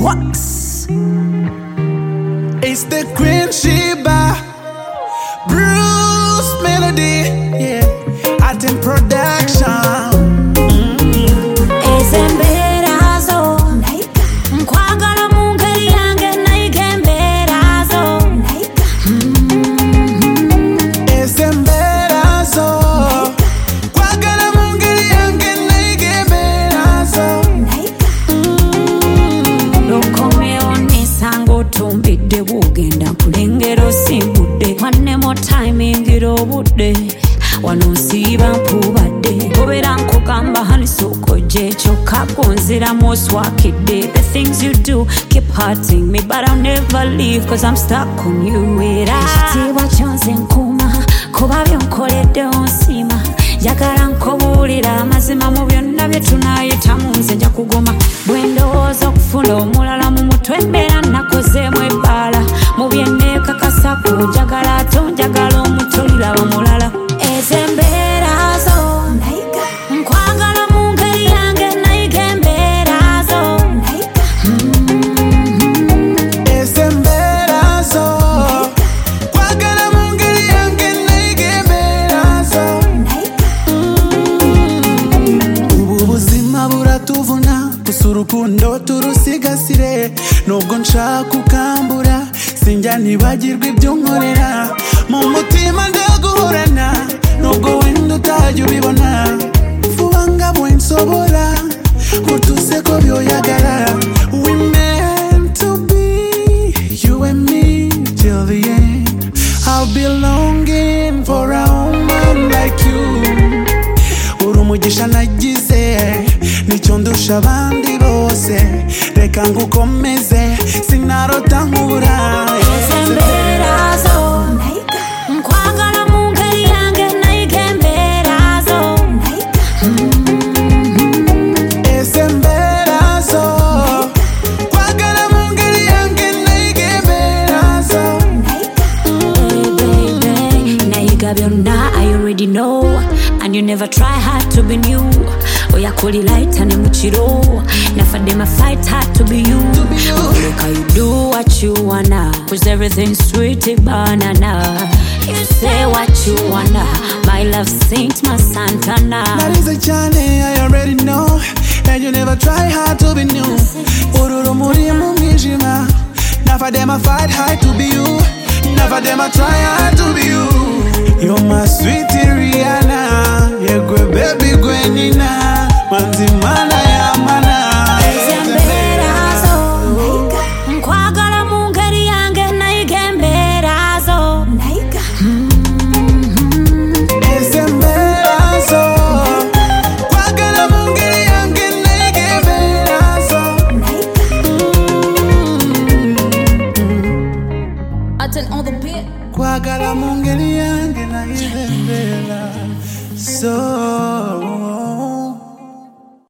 Wax. It's the Queen Sheba, Bruce Melody, yeah, Atem Production. One more time ingira obudde wano nsiiba mpubadde obeera nkugamba hani sokoje kyokka gonziramu oswakidde. The things you do keep hurting me but I'll never leave cause I'm stuck on you. Ekitiibwa kyonze nkuuma kuba byonkoledde onsiima njagala nkubuulira amazima mu byonna bye tunaayitamu nze nja kugoma bwe ndowooza okufuna omulala mu mutwe mbeera nakozeemu ebbaala mu byenneekakasako njagala ate onjagala omutulira bamulala ezo embeera zo nkwagala mu ngeri yange nayiga embeera zo Ezo embeera zo nkwagala mu ngeri yange nayiga embeera zo ubu buzima buratuvuna gusa urukundo turusigasire nubwo nshaka ukambura sinjya nibagirwa ibyo nkorera mu mutima ndaguhorana nubwo wenda utajya ubibona vuba ngabwe nsobora utuse ko byoyagara. We meant to be you and me till the end. I'll be longing for a woman like you. Uri umugisha nagize nicyo ndusha abandi bose reka ngukomeze sinarota nkubura. Ezo embeera zo nkwagala mu ngeri yange nayiga embeera zo Ezo embeera zo nkwagala mu ngeri yange nayiga embeera zo nayiga byonna I already know and you never try hard to be new. Oyakuliraita ne mu kiro nafadde my fight hard to be you. Look how you do what you wanna cause everything's sweet banana. You say what you wanna my love sings my Santana. That is a journey I already know and you never try hard to be new. Ururu muri mu mwijima nafadde my fight hard to be you. Nafadde my try hard to be you. You're my sweet Rihanna, yeah, gwe baby gwe nina manzimana ya mana. Ezo embeera zo nkwagala mu ngeri yange nayiga embeera zo Ezo embeera zo nkwagala mu ngeri yange nayiga embeera zo nkwagala mu ngeri yange nayiga embeera zo